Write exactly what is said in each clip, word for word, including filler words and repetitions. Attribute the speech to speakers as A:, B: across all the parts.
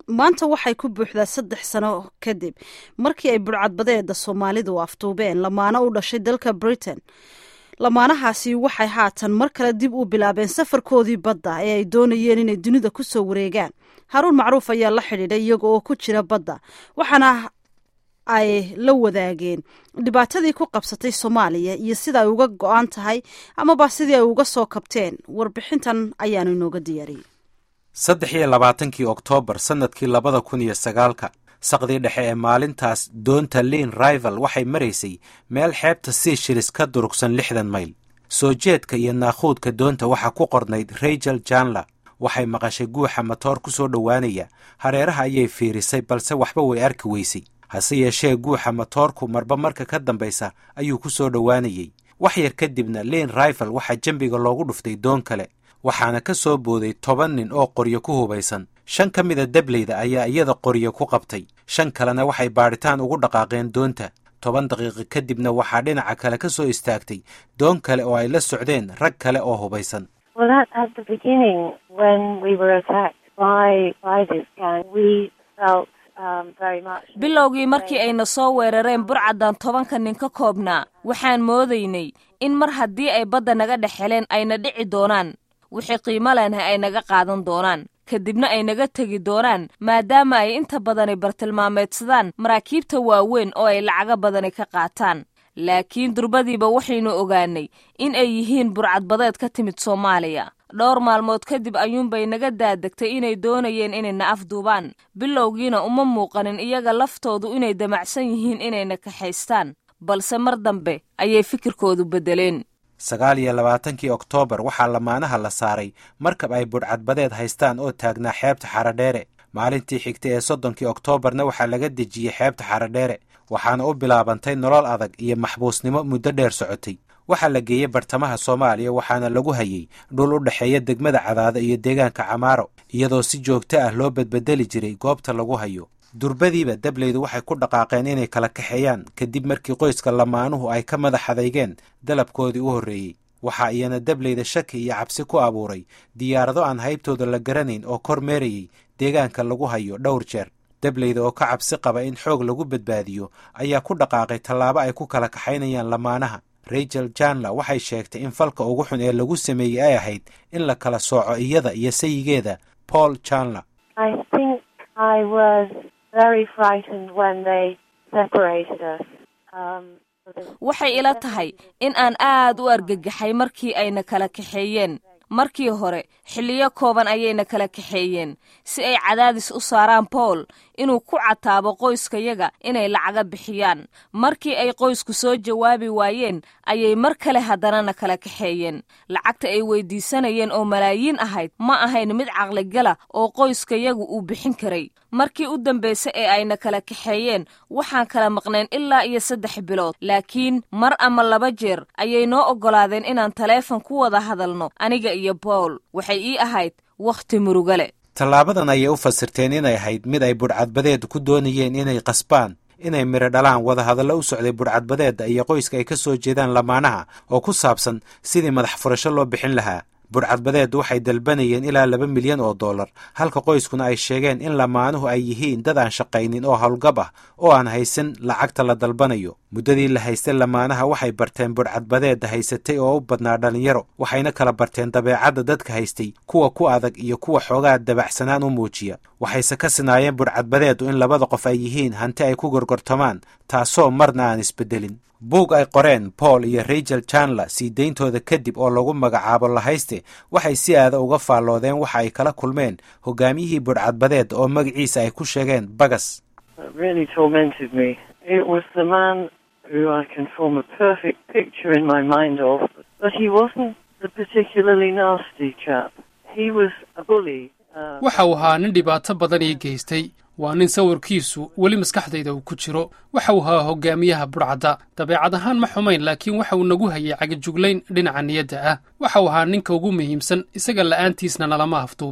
A: maanta waxay ku buuxdaa saddex sano kadib markii ay burcadbadeeda Soomaalidu aftuubeen lamaana u dhashay dalka Britain. lamaanahaasi waxay haatan mar kale dib u bilaabeen safarkoodii badda ee ay doonayeen inay dunida ku soo wareegaan. Haruun Macruuf ayaa la xidhiidhay iyaga oo ku jira badda, waxaana ay la wadaageen dhibaatadii ku qabsatay Soomaaliya iyo sida ay uga go'an tahay amaba sidii ay uga soo kabteen. Warbixintan ayaanu inooga diyaariyey.
B: saddex iyo labaatankii Oktoobar sanadkii labada kun iyo sagaalka saqdii dhexe ee maalintaas doonta Lynn Rival waxay maraysay meel xeebta Seychelles ka durugsan lixdan mayl. soo jeedka iyo naakhuudka doonta waxaa ku qornayd Rachel Chandler. waxay maqashay guuxa matoor ku soo dhowaanaya. hareeraha ayay fiirisay balse waxba way arki weysay. hase yeeshee guuxa matoorku marba marka ka dambaysa ayuu ku soo dhowaanayay. wax yar kadibna Lynn Rival waxaa jambiga loogu dhuftay doon kale, waxaana ka soo booday toban nin oo qoryo ku hubaysan. shan ka mida dableyda ayaa iyada qoryo ku qabtay, shan kalena waxay baadhitaan ugu dhaqaaqeen doonta. toban daqiiqo kadibna waxaa dhinaca kale ka soo istaagtay doon kale oo ay la socdeen rag kale oo hubaysan.
C: Well, that, at the beginning, when we were attacked by, by this gang, we felt um, very much...
D: bilowgii markii ayna soo weerareen burcadan tobanka nin ka koobnaa, waxaan moodaynay in mar haddii ay badda naga dhex heleen ayna dhici doonaan, wixii qiimo lehna ay naga qaadan doonaan, kadibna ay naga tegi doonaan maadaama ay inta badani bartilmaameedsadaan maraakiibta waaweyn oo ay lacaga badani ka qaataan. laakiin durbadiiba waxaynu ogaanay in ay yihiin burcadbadeed ka timid Soomaaliya. dhowr maalmood kadib ayuunbay naga daadegtay inay doonayeen inayna afduubaan. bilowgiina uma muuqanin iyaga laftoodu inay damacsan yihiin inayna kaxaystaan, balse mar dambe ayay fikirkoodu beddeleen.
B: sagaal iyo labaatankii Oktoobar waxaa lamaanaha la saaray markab ay burcadbadeed haystaan oo taagnaa xeebta Xaradheere. maalintii xigtay ee soddonkii Oktoobarna waxaa laga dejiyey xeebta Xaradheere, waxaana u bilaabantay nolol adag iyo maxbuusnimo muddo dheer socotay. waxaa la geeyey bartamaha Soomaaliya, waxaana lagu hayay dhul u dhexeeya degmada Cadaado iyo deegaanka Camaaro, iyadoo si joogto ah loo badbedeli jiray goobta lagu hayo. durbadiiba dableydu waxay ku dhaqaaqeen inay kala kaxeeyaan kadib markii qoyska lamaanuhu ay ka madax adeygeen dalabkoodii u horreeyey. waxaa iyana dableyda shaki iyo cabsi ku abuuray diyaarado aan haybtooda la garanayn oo kor meerayay deegaanka lagu hayo dhowr jeer. dableyda oo ka cabsi qaba in xoog lagu badbaadiyo ayaa ku dhaqaaqay tallaabo ay ku kala kaxaynayaan lamaanaha. Rachel Chandler waxay sheegtay in falka ugu xun ee lagu sameeyey ay ahayd in la kala sooco iyada iyo sayigeeda Paul Chandler.
C: I think I was very frightened when they separated us. Um,
D: waxay ila tahay in aan aad u argagaxay markii ayna kala kaxeeyeen. markii hore xilliyo kooban ayayna kala kaxeeyeen si ay cadaadis u saaraan Paul inuu ku cataabo qoyskayaga inay lacaga bixiyaan. markii ay qoysku soo jawaabi waayeen ayay mar kale haddana kala kaxeeyeen. lacagta ay weydiisanayeen oo malaayiin ahayd ma ahayn mid caqli gala oo qoyskayagu uu bixin karay. markii u dambeysay ee ayna kala kaxeeyeen waxaan kala maqneen ilaa iyo saddex bilood, laakiin mar ama laba jeer ayay noo ogolaadeen inaan taleefon ku wada hadalno aniga iyo Paul. waxay ii ahayd wakhti murugale.
B: tallaabadan ayay u fasirteen inay ahayd mid ay burcadbadeed ku doonayeen inay qasbaan inay miro dhalaan wadahadallo u socday burcadbadeedda iyo qoyska ay ka soo jeedaan lamaanaha oo ku saabsan sidii madax furasho loo bixin lahaa. burcadbadeeddu waxay dalbanayeen ilaa laba milyan oo dollar, halka qoyskuna ay sheegeen in lamaanuhu ay yihiin dad aan shaqaynin oo howlgab ah oo aan haysan lacagta la dalbanayo. muddadii la haystay lamaanaha waxay barteen burcadbadeedda haysatay oo u badnaa dhallinyaro, waxayna kala barteen dabeecadda dadka haystay, kuwa ku adag iyo kuwa xoogaa dabacsanaan u muujiya. waxayse ka sinaayeen burcadbadeeddu in labada qof ay yihiin hanti ay ku gorgortamaan, taasoo marna aan isbeddelin. buug ay qoreen Paul iyo Rachel Chandler sii deyntooda kadib oo lagu magacaabo Lahayste waxay si aada uga faalloodeen waxa ay kala kulmeen hogaamiyihii burcadbadeed oo magaciisa ay ku sheegeen Bagas.
E: It really tormented me. It was the man who I can form a perfect picture in my mind of, but he wasn't a particularly nasty chap. He was a bully.
F: waxa uu ahaa nin dhibaato badan ii geystay. waa nin sawirkiisu weli maskaxdayda uu ku jiro. waxa uu ahaa hogaamiyaha burcadda. dabeecad ahaan ma xumayn, laakiin waxa uu nagu hayay cagajuglayn dhinaca niyadda ah. waxa uu ahaa ninka ugu muhiimsan, isaga la'aantiisna nalama afduubeen.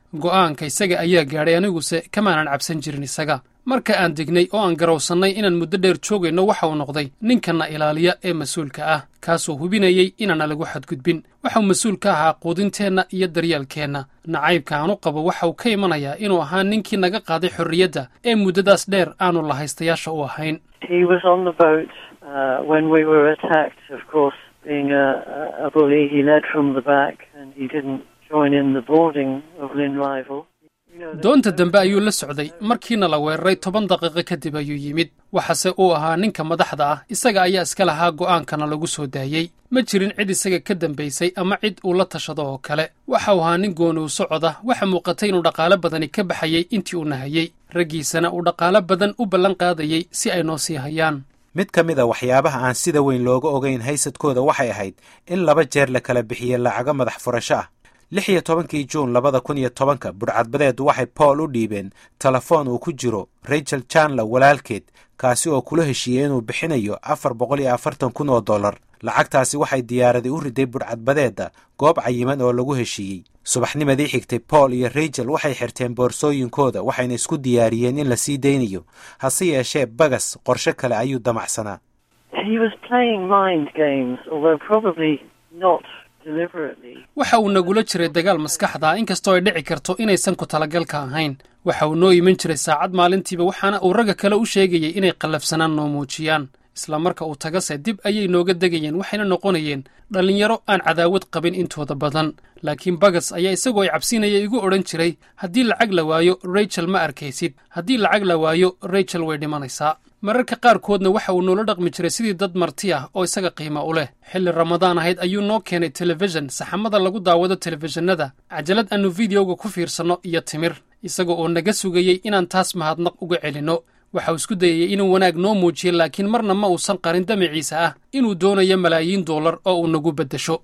F: go'aanka isaga ayaa gaadhay, aniguse kamaanan cabsan jirin isaga. marka aan degnay oo aan garowsannay inaan muddo dheer joogayno waxa uu noqday ninkanna ilaaliya ee mas-uulka ah, kaasoo hubinayay inaana lagu xadgudbin. waxauu mas-uul ka ahaa quudinteenna iyo daryaalkeenna. nacaybka aanu qabo waxa uu ka imanayaa inuu ahaa ninkii naga qaaday xorriyadda ee muddadaas dheer aanu lahaystayaasha u ahayn.
E: He was on the boat uh, when we were attacked, of course, being a, a bully. He led from the back and he didn't join in the boarding of Lynn Rival.
F: doonta dambe ayuu la socday. markiina la weeraray toban daqiiqo kadib ayuu yimid. waxaase uu ahaa ninka madaxda ah, isaga ayaa iska lahaa go'aankana lagu soo daayey. ma jirin cid isaga ka dambaysay ama cid uu la tashado oo kale. waxa uu ahaa nin gooni u socoda. waxa muuqatay inuu dhaqaale badani ka baxayey intii uu nahayey, raggiisana uu dhaqaale badan u ballan qaadayey si ay noo sii hayaan.
B: mid ka mid a waxyaabaha aan sida weyn looga ogayn haysadkooda waxay ahayd in laba jeer la kala bixiyey lacago madax furasho ah. lix iyo tobankii juun labada kun iyo tobanka budhcadbadeed waxay paul u dhiibeen telefoon uu ku jiro rachel chandler walaalkeed, kaasi oo kula heshiiyey inuu bixinayo afar boqol iyo afartan kun oo dollar. lacagtaasi waxay diyaaraday u riday budhcadbadeedda goob cayiman oo lagu heshiiyey. subaxnimadii xigtay paul iyo rachel waxay xirteen boorsooyinkooda waxayna isku diyaariyeen in la sii daynayo. hase yeeshee bagas qorshe kale ayuu damacsanaa.
F: waxa uu nagula jiray dagaal maskaxda, inkastoo ay dhici karto inaysan ku talagalka ahayn. waxa uu noo iman jiray saacad maalintiiba, waxaana uu ragga kale u sheegayay inay qallafsanaan noo muujiyaan. isla marka uu tagase dib ayay nooga degayeen, waxayna noqonayeen dhallinyaro aan cadaawad qabin intooda badan. laakiin bagas ayaa isagoo ay cabsinaya igu odhan jiray, haddii lacag la waayo rachel ma arkaysid, haddii lacag la waayo rachel way dhimanaysaa. mararka qaarkoodna waxa uu noola dhaqmi jiray sidii dad marti ah oo isaga qiimo u leh. xilli ramadaan ahayd ayuu noo keenay telefishan, saxamada lagu daawado telefishinada, cajalad aannu fideoga ku fiirsanno iyo timir, isaga oo naga sugayey inaan taas mahadnaq uga celinno. waxa uu isku dayayey inuu wanaag noo muujiyo, laakiin marna ma uusan qarin damaciisa ah inuu doonayo malaayiin dollar oo uu nagu beddesho.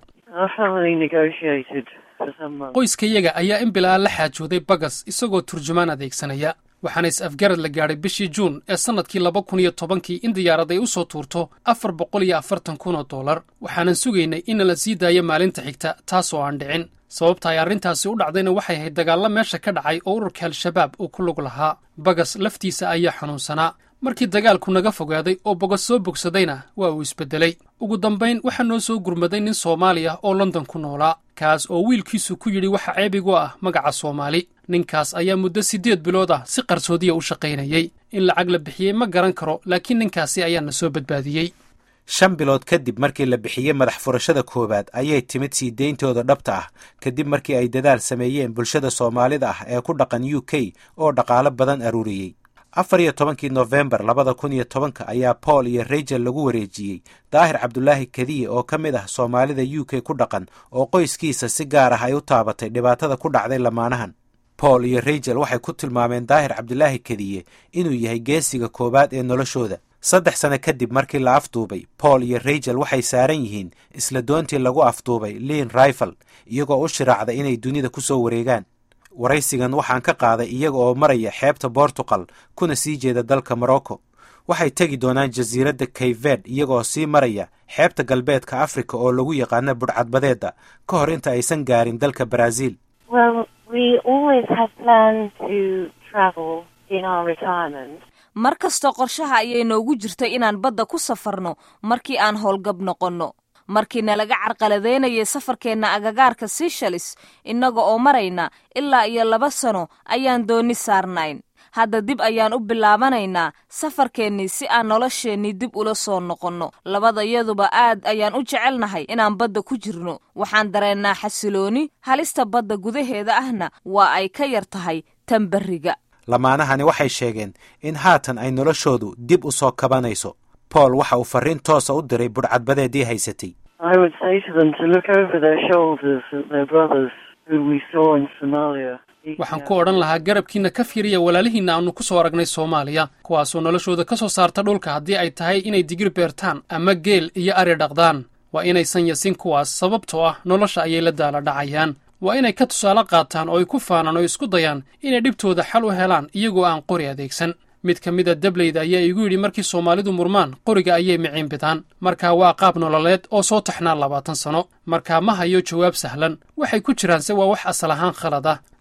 F: qoyskayaga ayaa in bilaa la xaajooday bagas isagoo turjumaan adeegsanaya. waxaana is-afgarad la gaadhay bishii juun ee sannadkii laba kun iyo tobankii in diyaarad ay u soo tuurto afar boqol iyo afartan kun oo dollar. waxaanan sugaynay in la sii daayo maalinta xigta, taas oo aan dhicin. sababta ay arrintaasi u dhacdayna waxay ahayd dagaallo meesha ka dhacay oo ururka al-shabaab uu ku lug lahaa. bagas laftiisa ayaa xanuunsanaa. markii dagaalku naga fogaaday oo bogas soo bogsadayna waa uu isbeddelay. ugu dambayn waxaa noo soo gurmaday nin Soomaali ah oo London ku noolaa, kaas oo wiilkiisu ku yidhi waxa ceebigu ah magaca Soomaali. ninkaas ayaa muddo siddeed bilood ah si qarsoodiya u shaqaynayay. in lacag la bixiyey ma garan karo, laakiin ninkaasi ayaa na soo badbaadiyey.
B: shan bilood kadib markii la bixiyey madax furashada koowaad ayay timid sii deyntooda dhabta ah, kadib markii ay dadaal sameeyeen bulshada Soomaalida ah ee ku dhaqan U K oo dhaqaale badan aruuriyey. afar iyo tobankii Noofembar labada kun iyo tobanka ayaa Paul iyo Rachel lagu wareejiyey Daahir Cabdulaahi Kadiye oo ka mid ah Soomaalida U K ku dhaqan oo qoyskiisa si gaar ah ay u taabatay dhibaatada ku dhacday lamaanahan. Paul iyo Rachel waxay ku tilmaameen Daahir Cabdulaahi Kadiye inuu yahay geesiga koowaad ee noloshooda. saddex sano kadib markii la afduubay, Paul iyo Rachel waxay saaran yihiin isla doontii lagu afduubay Lynn Rival, iyagoo u shiraacda inay dunida ku soo wareegaan. waraysigan waxaan ka qaaday iyaga oo maraya xeebta Portugal kuna sii jeeda dalka Morocco. waxay tegi doonaan jasiiradda Cape Verde iyagoo sii maraya xeebta galbeedka Afrika oo lagu yaqaano budhcadbadeedda ka hor inta aysan gaarin dalka Brazil.
C: Well, we always have planned to travel in our retirement.
D: mar kasta qorshaha ayay noogu jirtay inaan badda ku safarno markii aan howlgab noqonno. markii nalaga carqaladaynayay safarkeenna agagaarka Seychelles, innaga oo marayna ilaa iyo laba sano ayaan dooni saarnayn. hadda dib ayaan u bilaabanaynaa safarkeennii si aan nolosheennii dib ula soo noqonno. labadayaduba aad ayaan u jecelnahay inaan badda ku jirno. waxaan dareennaa xasilooni, halista badda gudaheeda ahna waa ay ka yar tahay tan berriga.
B: lamaanahani waxay sheegeen in haatan ay noloshoodu dib u soo kabanayso. Paul waxa uu fariin toosa u diray budhcadbadeedii haysatay.
E: I would say to them to look over their shoulders at their brothers who we saw in Somalia.
F: waxaan ku odhan lahaa garabkiinna ka fiiriya walaalihiinna aanu ku soo aragnay Soomaaliya, kuwaasoo noloshooda ka soo saarta dhulka haddii ay tahay inay digir beertaan ama geel iyo ari dhaqdaan. waa inaysan yasin kuwaas, sababtoo ah nolosha ayay la daala dhacayaan. waa inay ka tusaale qaataan oo ay ku faanaan oo isku dayaan inay dhibtooda xal u helaan iyagoo aan qori adeegsan. mid ka mid a dableyda ayaa igu yidhi markii Soomaalidu murmaan qoriga ayay miciin bidaan. markaa waa qaab nololeed oo soo taxnaa labaatan sano. markaa ma hayo jawaab sahlan. waxay ku jiraanse waa wax asal ahaan khalad ah.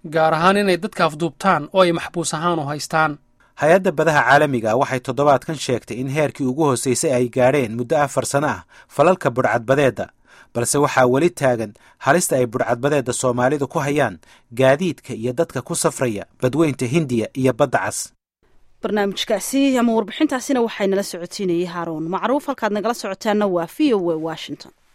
F: gaar ahaan inay dadka afduubtaan oo ay maxbuus ahaan u haystaan.
B: hay-adda badaha caalamiga waxay toddobaadkan sheegtay in heerkii ugu hoosaysay ay gaadheen muddo afar sano ah falalka budhcadbadeedda, balse waxaa weli taagan halista ay budhcadbadeedda Soomaalidu ku hayaan gaadiidka iyo dadka ku safraya badweynta Hindiya iyo badda cas.
A: barnaamijkaasi ama warbixintaasina waxay nala socotiinayay Haaruun Macruuf. halkaad nagala socotaana waa V O A Washington.